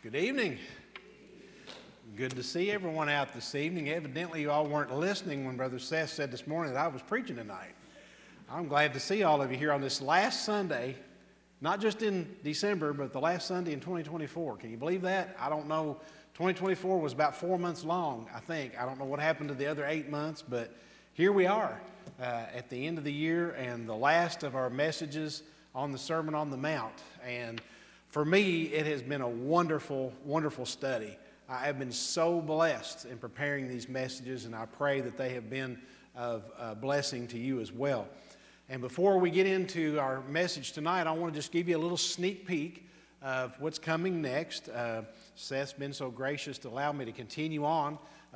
Good evening. Good to see everyone out this evening. Evidently, you all weren't listening when Brother Seth said this morning that I was preaching tonight. I'm glad to see all of you here on this last Sunday, not just in December, but the last Sunday in 2024. Can you believe that? I don't know. 2024 was about 4 months long, I think. I don't know what happened to the other 8 months, but here we are at the end of the year and the last of our messages on the Sermon on the Mount. And for me, it has been a wonderful, wonderful study. I have been so blessed in preparing these messages, and I pray that they have been of blessing to you as well. And before we get into our message tonight, I want to just give you a little sneak peek of what's coming next. Seth's been so gracious to allow me to continue on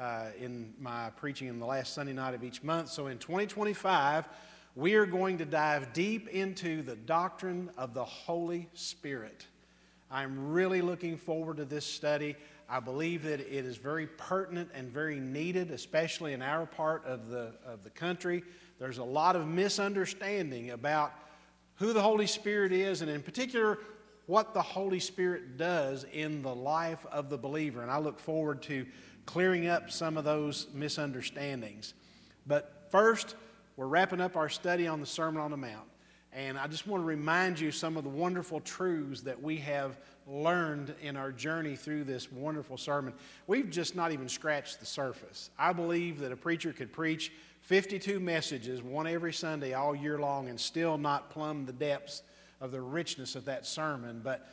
in my preaching in the last Sunday night of each month. So in 2025, we are going to dive deep into the doctrine of the Holy Spirit. I'm really looking forward to this study. I believe that it is very pertinent and very needed, especially in our part of the country. There's a lot of misunderstanding about who the Holy Spirit is, and in particular, what the Holy Spirit does in the life of the believer. And I look forward to clearing up some of those misunderstandings. But first, we're wrapping up our study on the Sermon on the Mount. And I just want to remind you some of the wonderful truths that we have learned in our journey through this wonderful sermon. We've just not even scratched the surface. I believe that a preacher could preach 52 messages, one every Sunday all year long, and still not plumb the depths of the richness of that sermon. But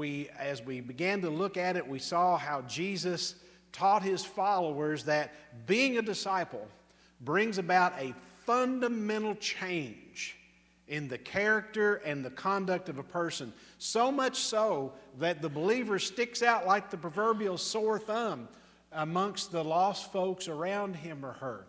as we began to look at it, we saw how Jesus taught his followers that being a disciple brings about a fundamental change in the character and the conduct of a person. So much so that the believer sticks out like the proverbial sore thumb amongst the lost folks around him or her.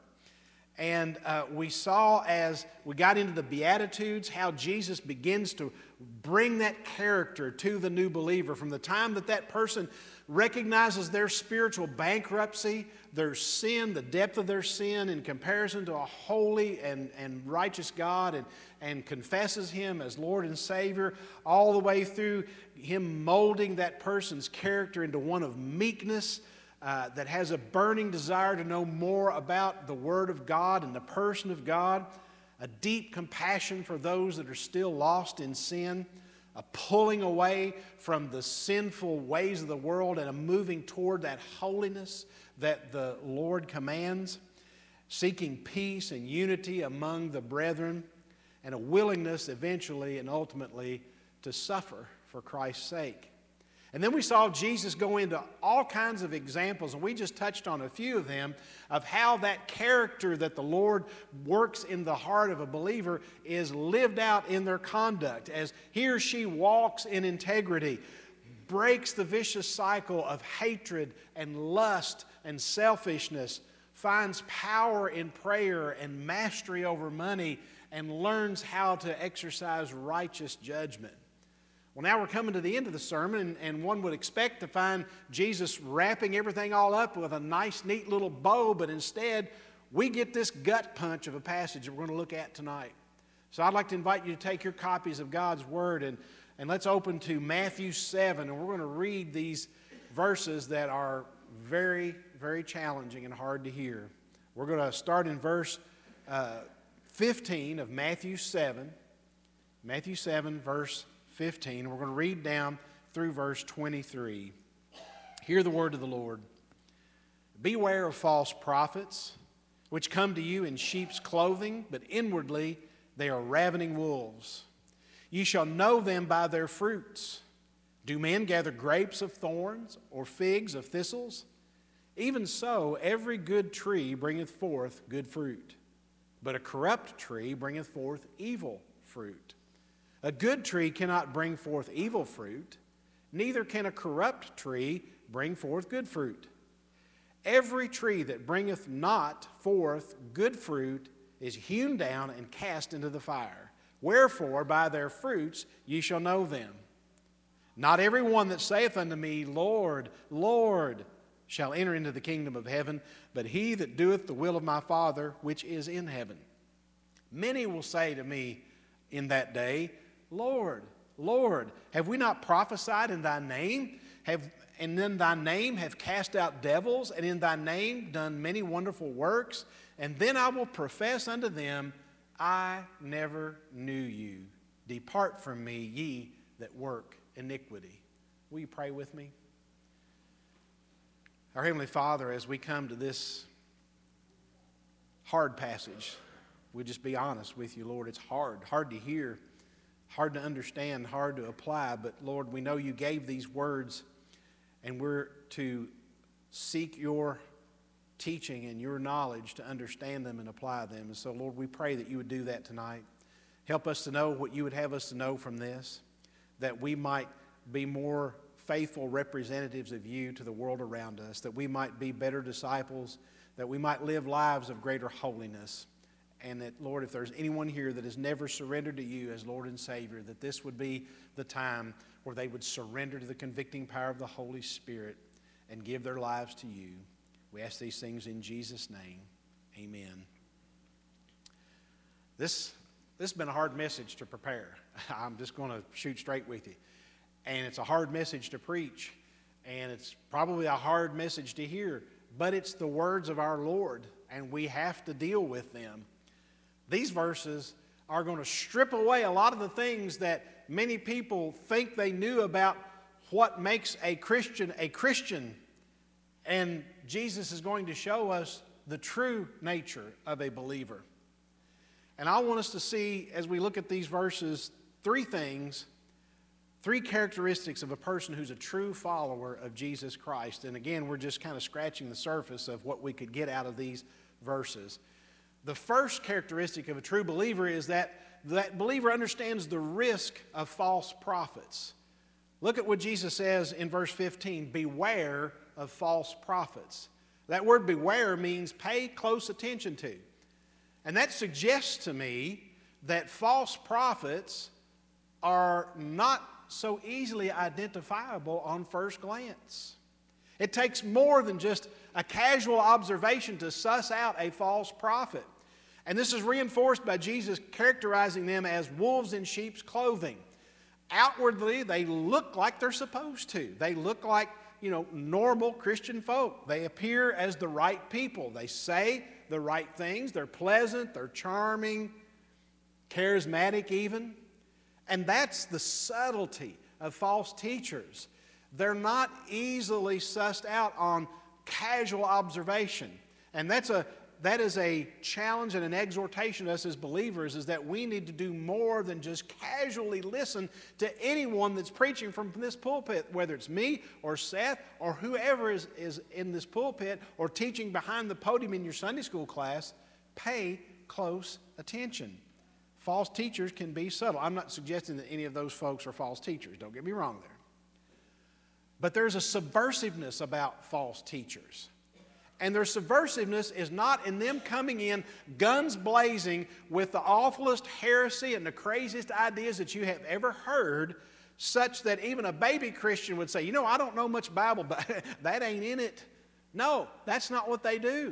And we saw as we got into the Beatitudes how Jesus begins to bring that character to the new believer from the time that that person recognizes their spiritual bankruptcy, their sin, the depth of their sin in comparison to a holy and righteous God, and confesses Him as Lord and Savior, all the way through Him molding that person's character into one of meekness, that has a burning desire to know more about the Word of God and the person of God, a deep compassion for those that are still lost in sin, a pulling away from the sinful ways of the world and a moving toward that holiness that the Lord commands, seeking peace and unity among the brethren, and a willingness eventually and ultimately to suffer for Christ's sake. And then we saw Jesus go into all kinds of examples, and we just touched on a few of them, of how that character that the Lord works in the heart of a believer is lived out in their conduct as he or she walks in integrity, breaks the vicious cycle of hatred and lust and selfishness, finds power in prayer and mastery over money, and learns how to exercise righteous judgment. Well, now we're coming to the end of the sermon, and one would expect to find Jesus wrapping everything all up with a nice, neat little bow, but instead, we get this gut punch of a passage that we're going to look at tonight. So I'd like to invite you to take your copies of God's Word, and let's open to Matthew 7, and we're going to read these verses that are very, very challenging and hard to hear. We're going to start in verse 15 of Matthew 7. Matthew 7, verse 15. We're going to read down through verse 23. Hear the word of the Lord. Beware of false prophets, which come to you in sheep's clothing, but inwardly they are ravening wolves. You shall know them by their fruits. Do men gather grapes of thorns or figs of thistles? Even so, every good tree bringeth forth good fruit, but a corrupt tree bringeth forth evil fruit. A good tree cannot bring forth evil fruit, neither can a corrupt tree bring forth good fruit. Every tree that bringeth not forth good fruit is hewn down and cast into the fire. Wherefore, by their fruits ye shall know them. Not every one that saith unto me, Lord, Lord, shall enter into the kingdom of heaven, but he that doeth the will of my Father which is in heaven. Many will say to me in that day, Lord, Lord, have we not prophesied in thy name? and in thy name have cast out devils, and in thy name done many wonderful works. And then I will profess unto them, I never knew you. Depart from me, ye that work iniquity. Will you pray with me? Our Heavenly Father, as we come to this hard passage, we'll just be honest with you, Lord. It's hard to hear, hard to understand, hard to apply. But Lord, we know you gave these words, and we're to seek your teaching and your knowledge to understand them and apply them. And so, Lord, we pray that you would do that tonight. Help us to know what you would have us to know from this, that we might be more faithful representatives of you to the world around us, that we might be better disciples, that we might live lives of greater holiness. And that, Lord, if there's anyone here that has never surrendered to you as Lord and Savior, that this would be the time where they would surrender to the convicting power of the Holy Spirit and give their lives to you. We ask these things in Jesus' name. Amen. This has been a hard message to prepare. I'm just going to shoot straight with you. And it's a hard message to preach. And it's probably a hard message to hear. But it's the words of our Lord, and we have to deal with them. These verses are going to strip away a lot of the things that many people think they knew about what makes a Christian a Christian. And Jesus is going to show us the true nature of a believer. And I want us to see, as we look at these verses, three characteristics of a person who's a true follower of Jesus Christ. And again, we're just kind of scratching the surface of what we could get out of these verses. The first characteristic of a true believer is that believer understands the risk of false prophets. Look at what Jesus says in verse 15, beware of false prophets. That word beware means pay close attention to. And that suggests to me that false prophets are not so easily identifiable on first glance. It takes more than just a casual observation to suss out a false prophet. And this is reinforced by Jesus characterizing them as wolves in sheep's clothing. Outwardly, they look like they're supposed to. They look like, normal Christian folk. They appear as the right people. They say the right things. They're pleasant, they're charming, charismatic even. And that's the subtlety of false teachers. They're not easily sussed out on casual observation. And that is a challenge and an exhortation to us as believers, is that we need to do more than just casually listen to anyone that's preaching from this pulpit, whether it's me or Seth or whoever is in this pulpit or teaching behind the podium in your Sunday school class. Pay close attention. False teachers can be subtle. I'm not suggesting that any of those folks are false teachers. Don't get me wrong there. But there's a subversiveness about false teachers. And their subversiveness is not in them coming in guns blazing with the awfulest heresy and the craziest ideas that you have ever heard, such that even a baby Christian would say, I don't know much Bible, but that ain't in it. No, that's not what they do.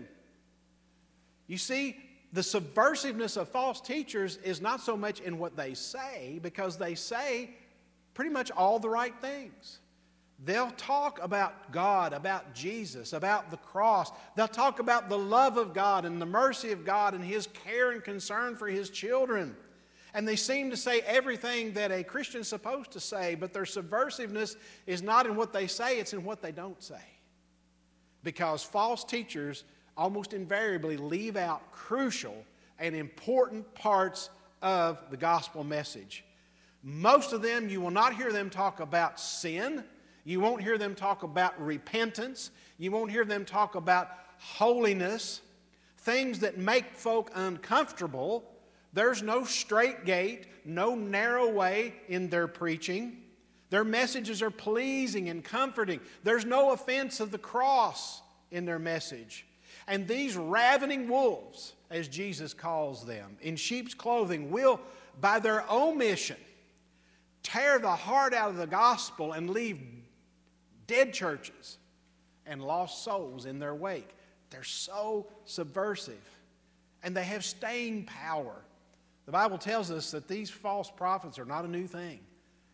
You see, the subversiveness of false teachers is not so much in what they say, because they say pretty much all the right things. They'll talk about God, about Jesus, about the cross. They'll talk about the love of God and the mercy of God and His care and concern for His children. And they seem to say everything that a Christian is supposed to say, but their subversiveness is not in what they say, it's in what they don't say. Because false teachers almost invariably leave out crucial and important parts of the gospel message. Most of them, you will not hear them talk about sin. You won't hear them talk about repentance. You won't hear them talk about holiness, things that make folk uncomfortable. There's no straight gate, no narrow way in their preaching. Their messages are pleasing and comforting. There's no offense of the cross in their message. And these ravening wolves, as Jesus calls them, in sheep's clothing, will, by their omission, tear the heart out of the gospel and leave dead churches and lost souls in their wake. They're so subversive, and they have staying power. The Bible tells us that these false prophets are not a new thing.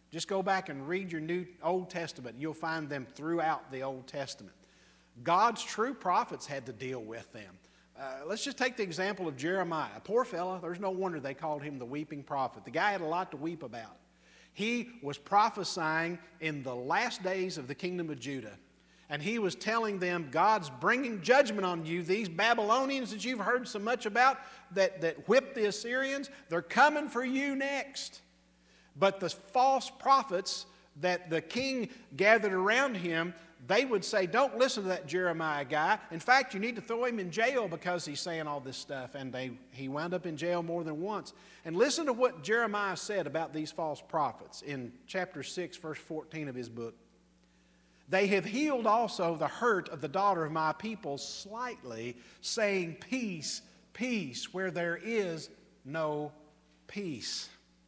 Just go back and read your Old Testament. You'll find them throughout the Old Testament. God's true prophets had to deal with them. Let's just take the example of Jeremiah. A poor fella, there's no wonder they called him the weeping prophet. The guy had a lot to weep about. He was prophesying in the last days of the kingdom of Judah. And he was telling them, God's bringing judgment on you. These Babylonians that you've heard so much about that whipped the Assyrians, they're coming for you next. But the false prophets that the king gathered around him, they would say, don't listen to that Jeremiah guy. In fact, you need to throw him in jail because he's saying all this stuff. And he wound up in jail more than once. And listen to what Jeremiah said about these false prophets in chapter 6, verse 14 of his book. They have healed also the hurt of the daughter of my people slightly, saying, peace, peace, where there is no peace.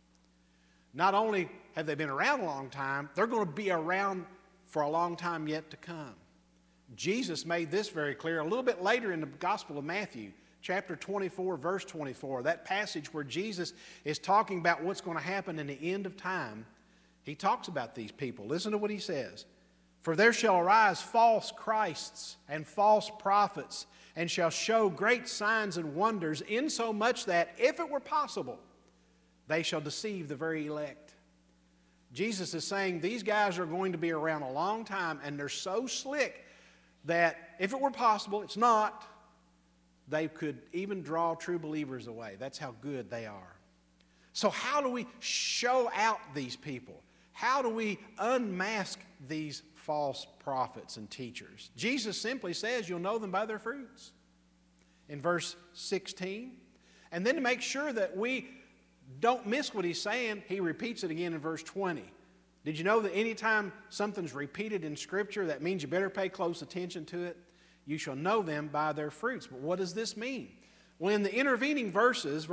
Not only have they been around a long time, they're going to be around for a long time yet to come. Jesus made this very clear a little bit later in the Gospel of Matthew, chapter 24, verse 24, that passage where Jesus is talking about what's going to happen in the end of time. He talks about these people. Listen to what he says. For there shall arise false Christs and false prophets, and shall show great signs and wonders, insomuch that, if it were possible, they shall deceive the very elect. Jesus is saying these guys are going to be around a long time, and they're so slick that, if it were possible, it's not, they could even draw true believers away. That's how good they are. So how do we show out these people? How do we unmask these false prophets and teachers? Jesus simply says you'll know them by their fruits in verse 16. And then to make sure that we don't miss what he's saying, he repeats it again in verse 20. Did you know that anytime something's repeated in Scripture, that means you better pay close attention to it? You shall know them by their fruits. But what does this mean? Well, in the intervening verses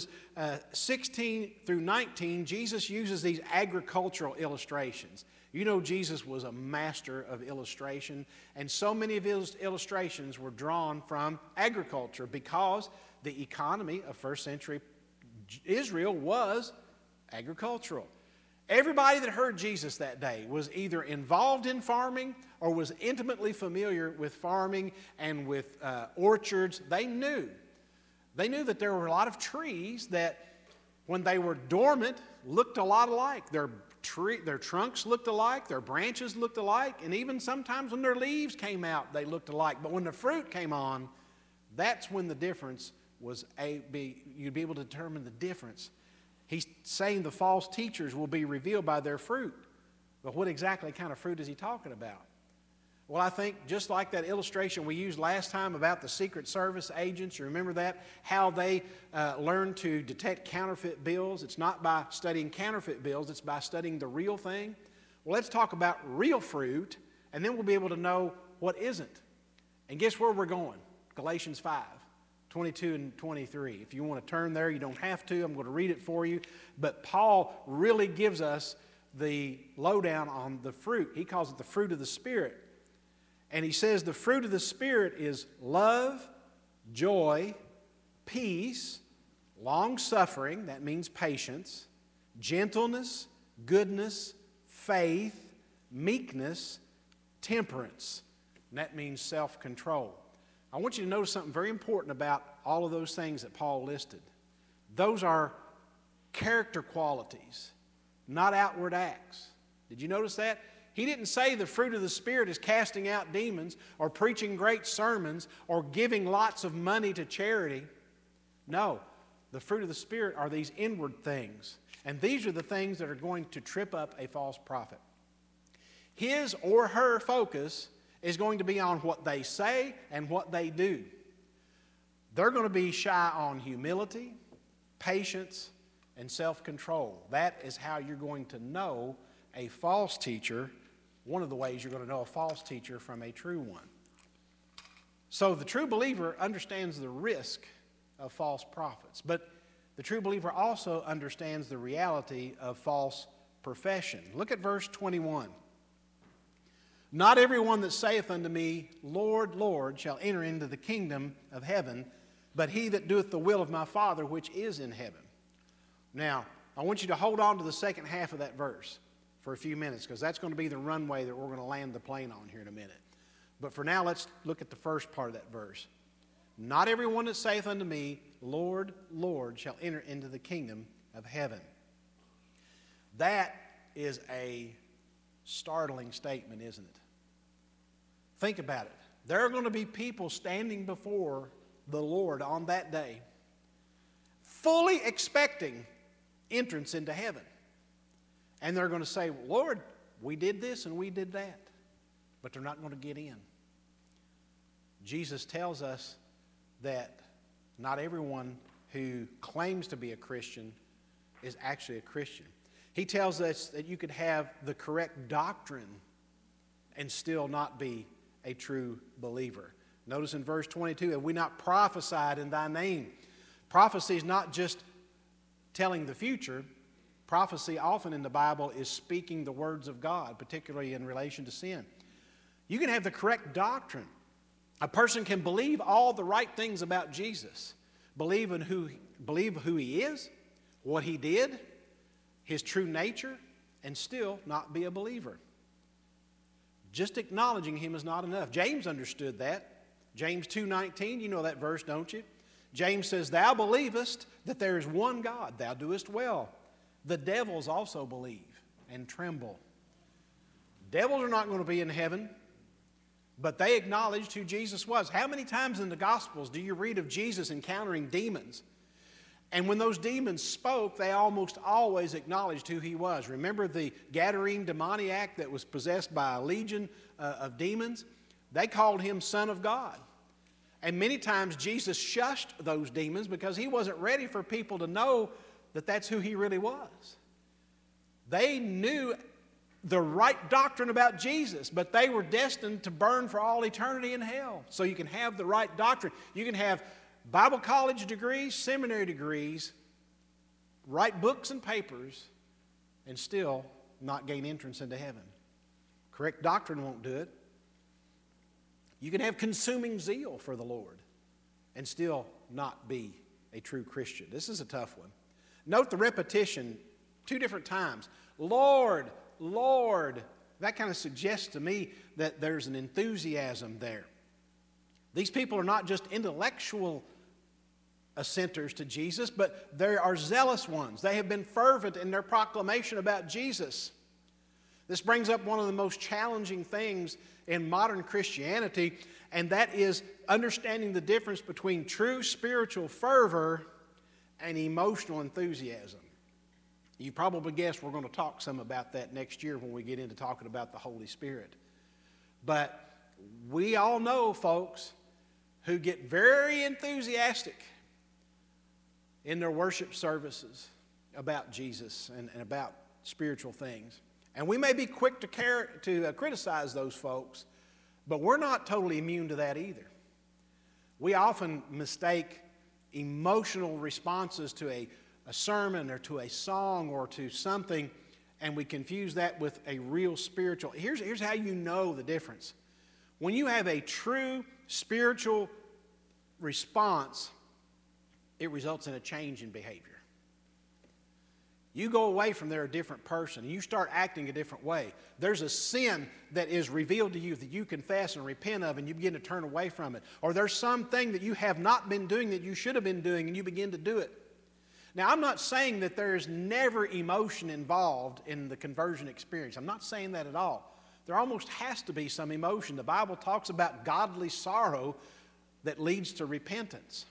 16 through 19, Jesus uses these agricultural illustrations. You know Jesus was a master of illustration, and so many of his illustrations were drawn from agriculture because the economy of first century Israel was agricultural. Everybody that heard Jesus that day was either involved in farming or was intimately familiar with farming and with orchards. They knew that there were a lot of trees that, when they were dormant, looked a lot alike. Their trunks looked alike, their branches looked alike, and even sometimes when their leaves came out, they looked alike. But when the fruit came on, that's when the difference was you'd be able to determine the difference. He's saying the false teachers will be revealed by their fruit. But what exactly kind of fruit is he talking about? Well, I think just like that illustration we used last time about the Secret Service agents, you remember that? How they learn to detect counterfeit bills. It's not by studying counterfeit bills, it's by studying the real thing. Well, let's talk about real fruit, and then we'll be able to know what isn't. And guess where we're going? Galatians 5, 22 and 23. If you want to turn there, you don't have to. I'm going to read it for you. But Paul really gives us the lowdown on the fruit. He calls it the fruit of the Spirit. And he says the fruit of the Spirit is love, joy, peace, long-suffering, that means patience, gentleness, goodness, faith, meekness, temperance, and that means self-control. I want you to notice something very important about all of those things that Paul listed. Those are character qualities, not outward acts. Did you notice that? He didn't say the fruit of the Spirit is casting out demons or preaching great sermons or giving lots of money to charity. No, the fruit of the Spirit are these inward things. And these are the things that are going to trip up a false prophet. His or her focus is going to be on what they say and what they do. They're going to be shy on humility, patience, and self-control. That is how you're going to know a false teacher. One of the ways you're going to know a false teacher from a true one. So the true believer understands the risk of false prophets, but the true believer also understands the reality of false profession. Look at verse 21. Not everyone that saith unto me, Lord, Lord, shall enter into the kingdom of heaven, but he that doeth the will of my Father which is in heaven. Now, I want you to hold on to the second half of that verse. for a few minutes because that's going to be the runway that we're going to land the plane on here in a minute. But for now, let's look at the first part of that verse. Not everyone that saith unto me, Lord, Lord, shall enter into the kingdom of heaven. That is a startling statement, isn't it? Think about it. There are going to be people standing before the Lord on that day, fully expecting entrance into heaven. And they're going to say, Lord, we did this and we did that. But they're not going to get in. Jesus tells us that not everyone who claims to be a Christian is actually a Christian. He tells us that you could have the correct doctrine and still not be a true believer. Notice in verse 22, have we not prophesied in thy name? Prophecy is not just telling the future. Prophecy often in the Bible is speaking the words of God, particularly in relation to sin. You can have the correct doctrine. A person can believe all the right things about Jesus, believe who he is, what he did, his true nature, and still not be a believer. Just acknowledging him is not enough. James understood that. James 2:19, you know that verse, don't you? James says, thou believest that there is one God, thou doest well. The devils also believe and tremble. Devils are not going to be in heaven, but they acknowledged who Jesus was. How many times in the Gospels do you read of Jesus encountering demons? And when those demons spoke, they almost always acknowledged who he was. Remember the Gadarene demoniac that was possessed by a legion of demons? They called him Son of God. And many times Jesus shushed those demons because he wasn't ready for people to know that that's who he really was. They knew the right doctrine about Jesus, but they were destined to burn for all eternity in hell. So you can have the right doctrine. You can have Bible college degrees, seminary degrees, write books and papers, and still not gain entrance into heaven. Correct doctrine won't do it. You can have consuming zeal for the Lord and still not be a true Christian. This is a tough one. Note the repetition 2 different times. Lord, Lord. That kind of suggests to me that there's an enthusiasm there. These people are not just intellectual assenters to Jesus, but they are zealous ones. They have been fervent in their proclamation about Jesus. This brings up one of the most challenging things in modern Christianity, and that is understanding the difference between true spiritual fervor and emotional enthusiasm. You probably guessed we're going to talk some about that next year when we get into talking about the Holy Spirit. But we all know folks who get very enthusiastic in their worship services about Jesus and about spiritual things. And we may be quick to criticize those folks, but we're not totally immune to that either. We often mistake emotional responses to a sermon or to a song or to something, and we confuse that with a real spiritual. Here's how you know the difference. When you have a true spiritual response, it results in a change in behavior. You go away from there a different person, and you start acting a different way. There's a sin that is revealed to you that you confess and repent of, and you begin to turn away from it. Or there's something that you have not been doing that you should have been doing, and you begin to do it. Now, I'm not saying that there is never emotion involved in the conversion experience. I'm not saying that at all. There almost has to be some emotion. The Bible talks about godly sorrow that leads to repentance.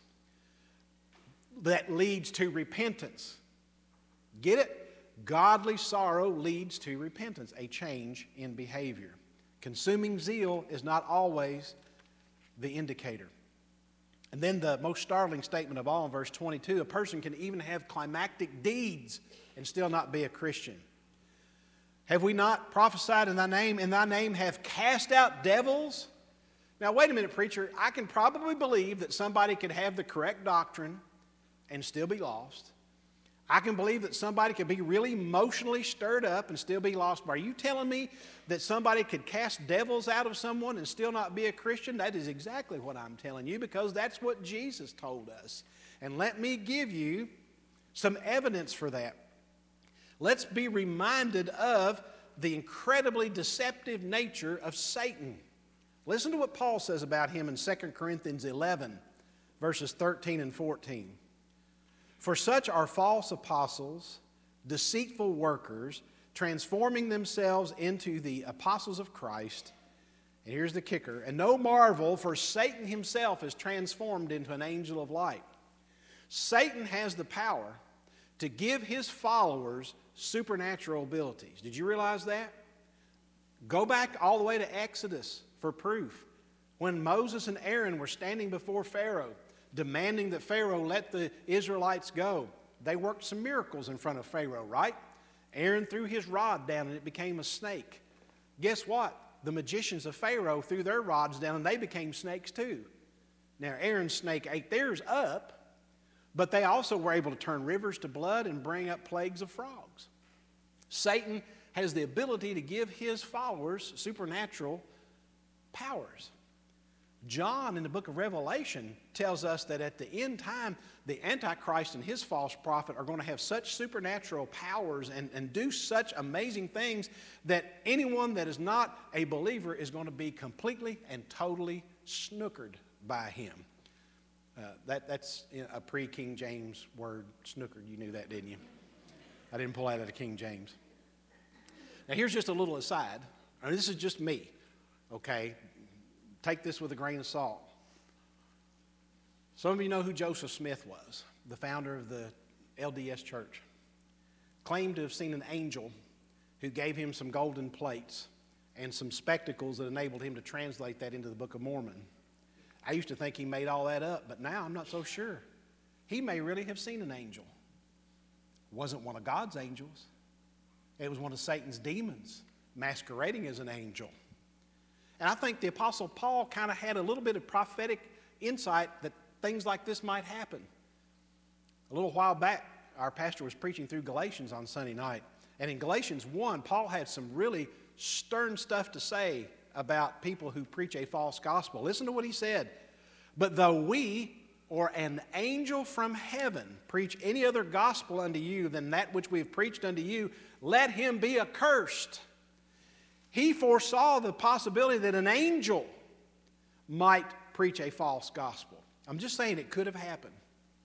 That leads to repentance. Get it? Godly sorrow leads to repentance, a change in behavior. Consuming zeal is not always the indicator. And then the most startling statement of all in verse 22, a person can even have climactic deeds and still not be a Christian. Have we not prophesied in thy name have cast out devils? Now wait a minute, preacher, I can probably believe that somebody could have the correct doctrine and still be lost. I can believe that somebody could be really emotionally stirred up and still be lost. But are you telling me that somebody could cast devils out of someone and still not be a Christian? That is exactly what I'm telling you, because that's what Jesus told us. And let me give you some evidence for that. Let's be reminded of the incredibly deceptive nature of Satan. Listen to what Paul says about him in 2 Corinthians 11, verses 13 and 14. For such are false apostles, deceitful workers, transforming themselves into the apostles of Christ. And here's the kicker. And no marvel, for Satan himself is transformed into an angel of light. Satan has the power to give his followers supernatural abilities. Did you realize that? Go back all the way to Exodus for proof. When Moses and Aaron were standing before Pharaoh, demanding that Pharaoh let the Israelites go, they worked some miracles in front of Pharaoh, right? Aaron threw his rod down and it became a snake. Guess what? The magicians of Pharaoh threw their rods down and they became snakes too. Now Aaron's snake ate theirs up, but they also were able to turn rivers to blood and bring up plagues of frogs. Satan has the ability to give his followers supernatural powers. John in the book of Revelation tells us that at the end time, the Antichrist and his false prophet are going to have such supernatural powers and do such amazing things that anyone that is not a believer is going to be completely and totally snookered by him. That's a pre-King James word, snookered. You knew that, didn't you? I didn't pull that out of King James. Now here's just a little aside. This is just me, okay? Take this with a grain of salt. Some of you know who Joseph Smith was, the founder of the LDS Church. Claimed to have seen an angel who gave him some golden plates and some spectacles that enabled him to translate that into the Book of Mormon. I used to think he made all that up, but now I'm not so sure. He may really have seen an angel. It wasn't one of God's angels. It was one of Satan's demons masquerading as an angel. And I think the Apostle Paul kind of had a little bit of prophetic insight that things like this might happen. A little while back, our pastor was preaching through Galatians on Sunday night. And in Galatians 1, Paul had some really stern stuff to say about people who preach a false gospel. Listen to what he said. But though we or an angel from heaven preach any other gospel unto you than that which we have preached unto you, let him be accursed. He foresaw the possibility that an angel might preach a false gospel. I'm just saying it could have happened.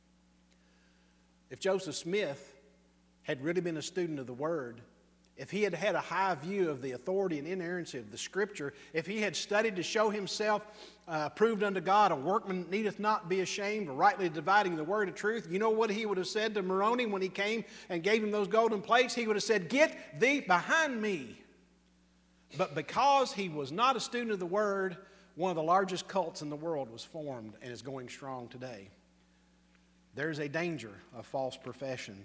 If Joseph Smith had really been a student of the Word, if he had had a high view of the authority and inerrancy of the Scripture, if he had studied to show himself approved unto God, a workman needeth not be ashamed, rightly dividing the word of truth, you know what he would have said to Moroni when he came and gave him those golden plates? He would have said, "Get thee behind me." But because he was not a student of the Word, one of the largest cults in the world was formed and is going strong today. There's a danger of false profession.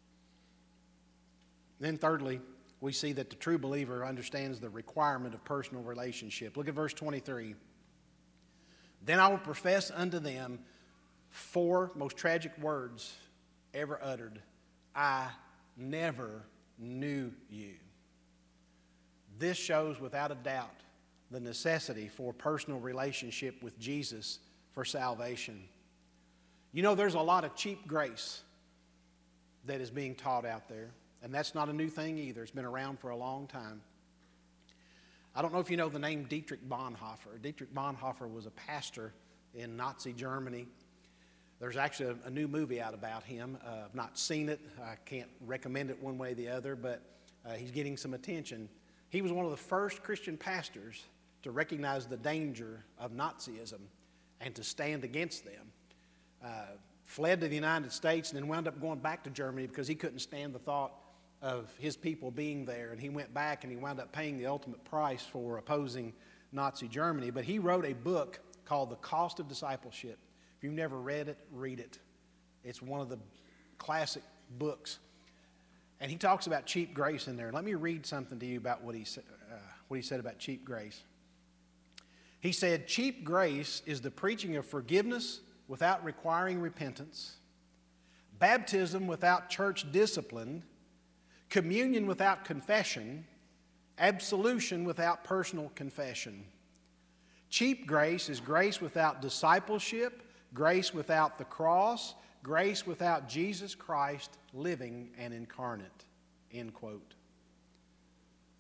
Then thirdly, we see that the true believer understands the requirement of personal relationship. Look at verse 23. Then I will profess unto them 4 most tragic words ever uttered. I never knew you. This shows without a doubt the necessity for personal relationship with Jesus for salvation. You know, there's a lot of cheap grace that is being taught out there. And that's not a new thing either. It's been around for a long time. I don't know if you know the name Dietrich Bonhoeffer. Dietrich Bonhoeffer was a pastor in Nazi Germany. There's actually a new movie out about him. I've not seen it. I can't recommend it one way or the other, but he's getting some attention. He was one of the first Christian pastors to recognize the danger of Nazism and to stand against them. Fled to the United States and then wound up going back to Germany because he couldn't stand the thought of his people being there. And he went back and he wound up paying the ultimate price for opposing Nazi Germany. But he wrote a book called The Cost of Discipleship. If you've never read it, read it. It's one of the classic books. And he talks about cheap grace in there. Let me read something to you about what he said about cheap grace. He said, cheap grace is the preaching of forgiveness without requiring repentance, baptism without church discipline, communion without confession, absolution without personal confession. Cheap grace is grace without discipleship, grace without the cross, grace without Jesus Christ living and incarnate. End quote.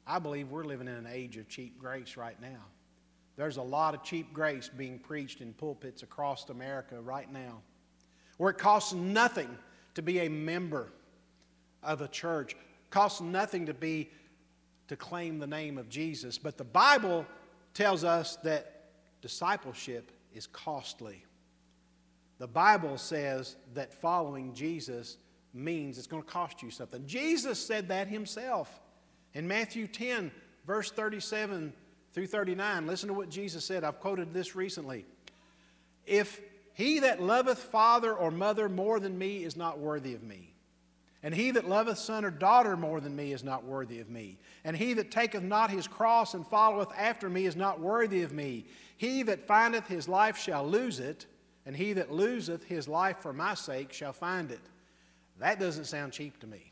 I believe we're living in an age of cheap grace right now. There's a lot of cheap grace being preached in pulpits across America right now, where it costs nothing to be a member of a church. It costs nothing to claim the name of Jesus. But the Bible tells us that discipleship is costly. The Bible says that following Jesus means it's going to cost you something. Jesus said that himself. In Matthew 10, verse 37 through 39, listen to what Jesus said. I've quoted this recently. If he that loveth father or mother more than me is not worthy of me, and he that loveth son or daughter more than me is not worthy of me, and he that taketh not his cross and followeth after me is not worthy of me, he that findeth his life shall lose it, and he that loseth his life for my sake shall find it. That doesn't sound cheap to me.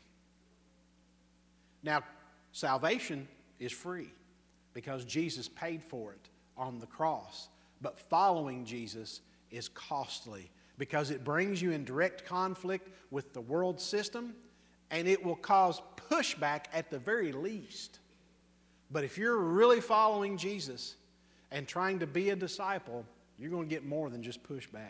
Now, salvation is free because Jesus paid for it on the cross. But following Jesus is costly because it brings you in direct conflict with the world system, and it will cause pushback at the very least. But if you're really following Jesus and trying to be a disciple, you're going to get more than just pushback.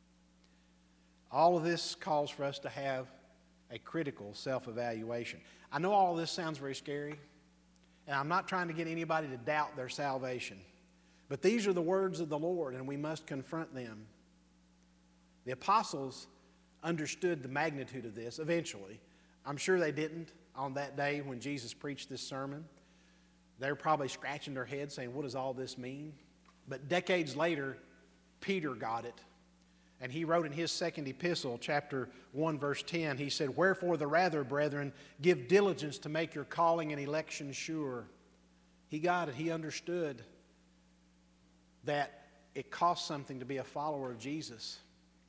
All of this calls for us to have a critical self-evaluation. I know all of this sounds very scary, and I'm not trying to get anybody to doubt their salvation. But these are the words of the Lord, and we must confront them. The apostles understood the magnitude of this eventually. I'm sure they didn't on that day when Jesus preached this sermon. They were probably scratching their heads saying, what does all this mean? But decades later, Peter got it. And he wrote in his second epistle, chapter 1, verse 10, he said, wherefore the rather, brethren, give diligence to make your calling and election sure. He got it. He understood that it costs something to be a follower of Jesus.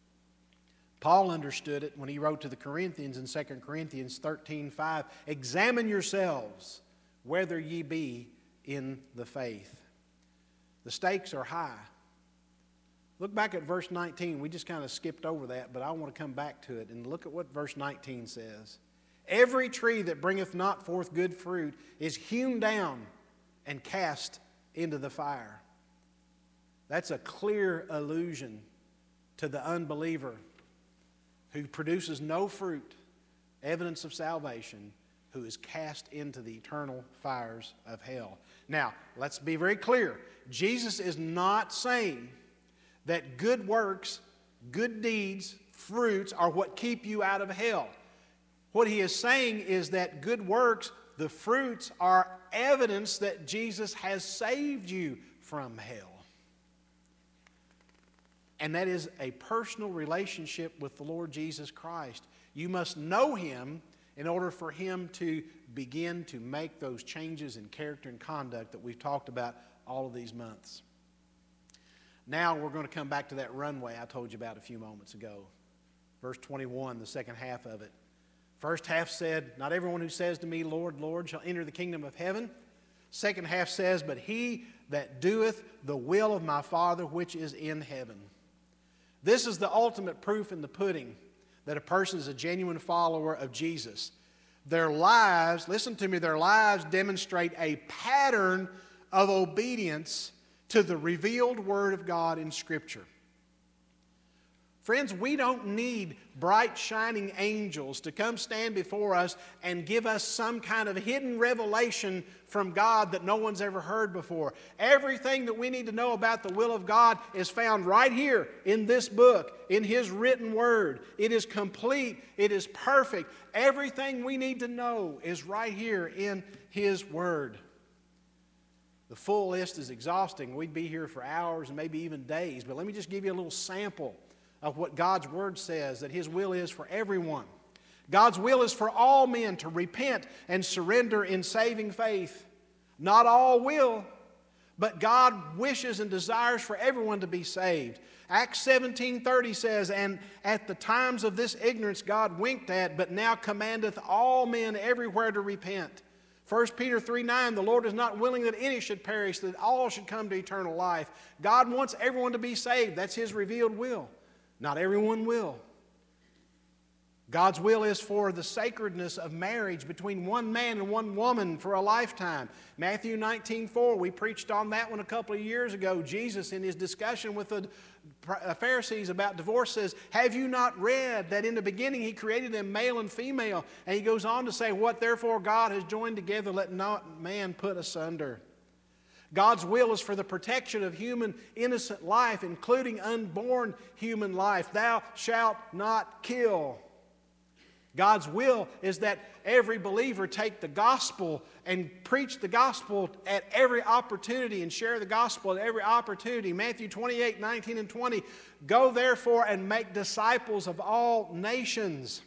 Paul understood it when he wrote to the Corinthians in 2 Corinthians 13:5, examine yourselves whether ye be in the faith. The stakes are high. Look back at verse 19. We just kind of skipped over that, but I want to come back to it and look at what verse 19 says. Every tree that bringeth not forth good fruit is hewn down and cast into the fire. That's a clear allusion to the unbeliever who produces no fruit, evidence of salvation, who is cast into the eternal fires of hell. Now, let's be very clear. Jesus is not saying that good works, good deeds, fruits are what keep you out of hell. What he is saying is that good works, the fruits, are evidence that Jesus has saved you from hell. And that is a personal relationship with the Lord Jesus Christ. You must know Him in order for Him to begin to make those changes in character and conduct that we've talked about all of these months. Now we're going to come back to that runway I told you about a few moments ago. Verse 21, the second half of it. First half said, not everyone who says to me, Lord, Lord, shall enter the kingdom of heaven. Second half says, but he that doeth the will of my Father which is in heaven. This is the ultimate proof in the pudding that a person is a genuine follower of Jesus. Their lives, listen to me, their lives demonstrate a pattern of obedience to the revealed Word of God in Scripture. Friends, we don't need bright, shining angels to come stand before us and give us some kind of hidden revelation from God that no one's ever heard before. Everything that we need to know about the will of God is found right here in this book, in His written Word. It is complete. It is perfect. Everything we need to know is right here in His Word. The full list is exhausting. We'd be here for hours and maybe even days, but let me just give you a little sample of what God's Word says, that His will is for everyone. God's will is for all men to repent and surrender in saving faith. Not all will, but God wishes and desires for everyone to be saved. Acts 17:30 says, and at the times of this ignorance God winked at, but now commandeth all men everywhere to repent. 1 Peter 3:9, the Lord is not willing that any should perish, that all should come to eternal life. God wants everyone to be saved. That's His revealed will. Not everyone will. God's will is for the sacredness of marriage between one man and one woman for a lifetime. Matthew 19:4, we preached on that one a couple of years ago. Jesus, in his discussion with the Pharisees about divorce, says, have you not read that in the beginning he created them male and female? And he goes on to say, what therefore God has joined together, let not man put asunder. God's will is for the protection of human innocent life, including unborn human life. Thou shalt not kill. God's will is that every believer take the gospel and preach the gospel at every opportunity and share the gospel at every opportunity. Matthew 28:19 and 20, go therefore and make disciples of all nations.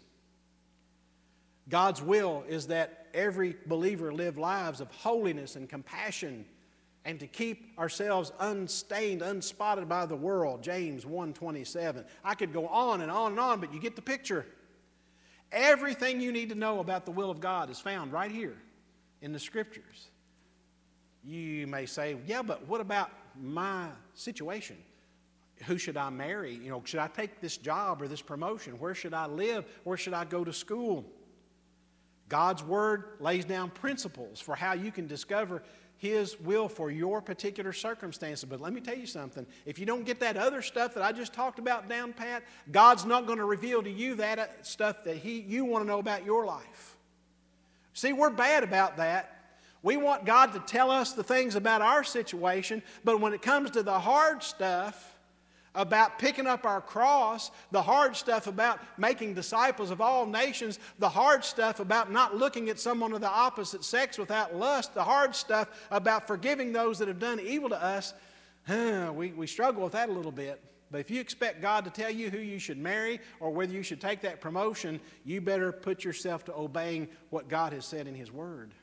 God's will is that every believer live lives of holiness and compassion and to keep ourselves unstained, unspotted by the world. James 1:27. I could go on and on and on, but you get the picture. Everything you need to know about the will of God is found right here in the Scriptures. You may say, yeah, but what about my situation? Who should I marry? Should I take this job or this promotion? Where should I live? Where should I go to school? God's Word lays down principles for how you can discover His will for your particular circumstances. But let me tell you something. If you don't get that other stuff that I just talked about down pat, God's not going to reveal to you that stuff that you want to know about your life. See, we're bad about that. We want God to tell us the things about our situation, but when it comes to the hard stuff, about picking up our cross, the hard stuff about making disciples of all nations, the hard stuff about not looking at someone of the opposite sex without lust, the hard stuff about forgiving those that have done evil to us, we struggle with that a little bit. But if you expect God to tell you who you should marry or whether you should take that promotion, you better put yourself to obeying what God has said in His Word.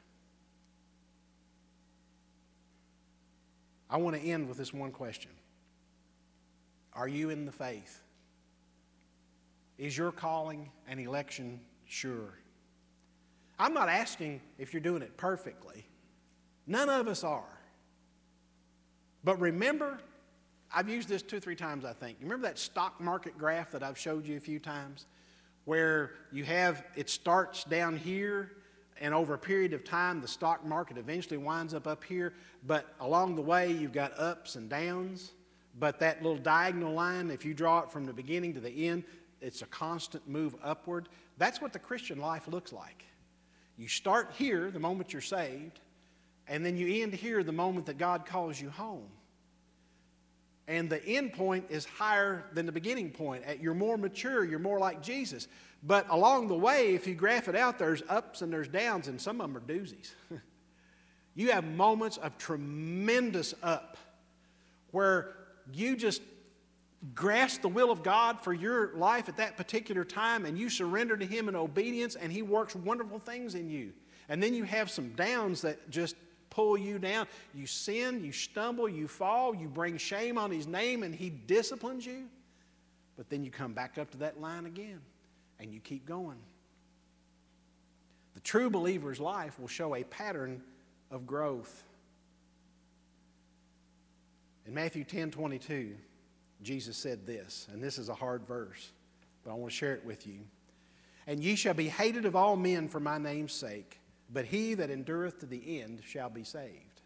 I want to end with this one question. Are you in the faith? Is your calling and election sure? I'm not asking if you're doing it perfectly. None of us are. But remember, I've used this 2 or 3 times, I think. You remember that stock market graph that I've showed you a few times? Where it starts down here, and over a period of time, the stock market eventually winds up here. But along the way, you've got ups and downs. But that little diagonal line, if you draw it from the beginning to the end, it's a constant move upward. That's what the Christian life looks like. You start here the moment you're saved, and then you end here the moment that God calls you home. And the end point is higher than the beginning point. You're more mature, you're more like Jesus. But along the way, if you graph it out, there's ups and there's downs, and some of them are doozies. You have moments of tremendous up where you just grasp the will of God for your life at that particular time, and you surrender to Him in obedience, and He works wonderful things in you. And then you have some downs that just pull you down. You sin, you stumble, you fall, you bring shame on His name, and He disciplines you. But then you come back up to that line again, and you keep going. The true believer's life will show a pattern of growth. In Matthew 10:22, Jesus said this, and this is a hard verse, but I want to share it with you. And ye shall be hated of all men for my name's sake, but he that endureth to the end shall be saved.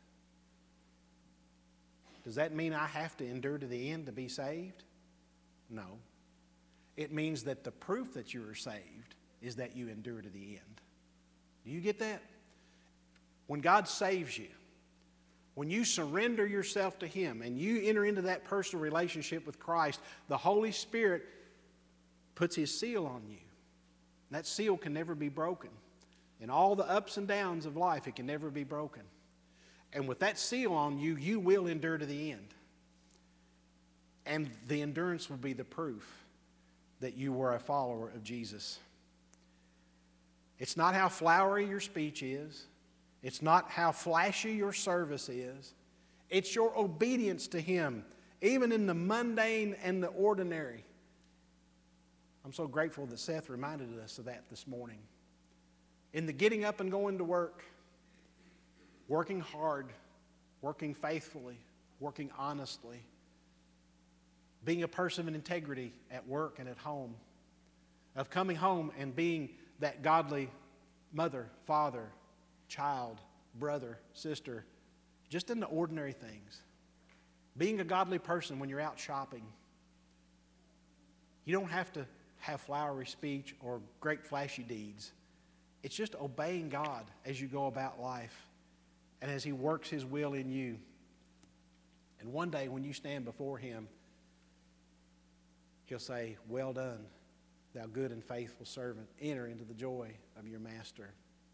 Does that mean I have to endure to the end to be saved? No. It means that the proof that you are saved is that you endure to the end. Do you get that? When God saves you, when you surrender yourself to Him and you enter into that personal relationship with Christ, the Holy Spirit puts His seal on you. And that seal can never be broken. In all the ups and downs of life, it can never be broken. And with that seal on you, you will endure to the end. And the endurance will be the proof that you were a follower of Jesus. It's not how flowery your speech is. It's not how flashy your service is. It's your obedience to Him, even in the mundane and the ordinary. I'm so grateful that Seth reminded us of that this morning. In the getting up and going to work, working hard, working faithfully, working honestly, being a person of integrity at work and at home, of coming home and being that godly mother, father, child, brother, sister, just in the ordinary things. Being a godly person when you're out shopping. You don't have to have flowery speech or great flashy deeds. It's just obeying God as you go about life and as He works His will in you. And one day when you stand before Him, He'll say, "Well done, thou good and faithful servant. Enter into the joy of your master."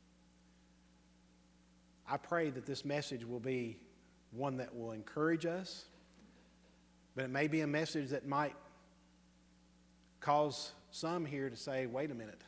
I pray that this message will be one that will encourage us, but it may be a message that might cause some here to say, wait a minute.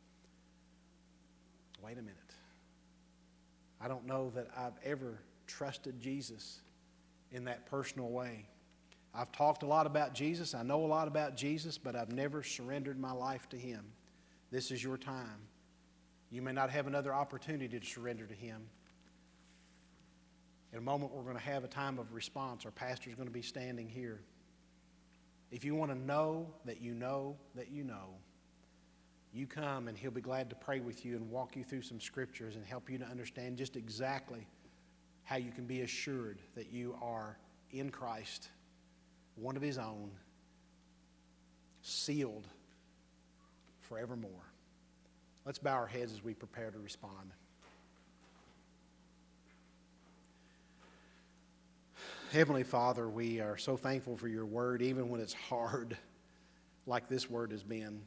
I don't know that I've ever trusted Jesus in that personal way. I've talked a lot about Jesus. I know a lot about Jesus, but I've never surrendered my life to Him. This is your time. You may not have another opportunity to surrender to Him. In a moment, we're going to have a time of response. Our pastor's going to be standing here. If you want to know that you know that you know, you come and he'll be glad to pray with you and walk you through some scriptures and help you to understand just exactly how you can be assured that you are in Christ, one of His own, sealed forevermore. Let's bow our heads as we prepare to respond. Heavenly Father, we are so thankful for your word, even when it's hard, like this word has been.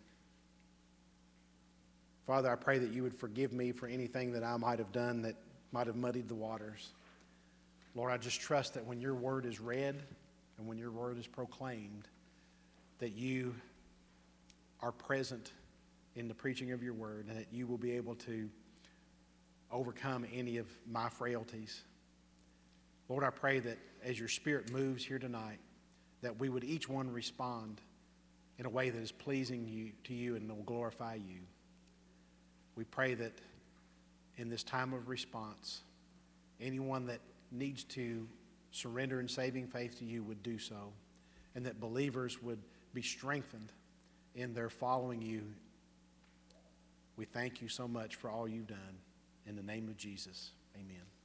Father, I pray that you would forgive me for anything that I might have done that might have muddied the waters. Lord, I just trust that when your word is read and when your word is proclaimed, that you are present in the preaching of your word and that you will be able to overcome any of my frailties. Lord, I pray that as your Spirit moves here tonight, that we would each one respond in a way that is pleasing to you and will glorify you. We pray that in this time of response, anyone that needs to surrender in saving faith to you would do so, and that believers would be strengthened in their following you. We thank you so much for all you've done. In the name of Jesus, amen.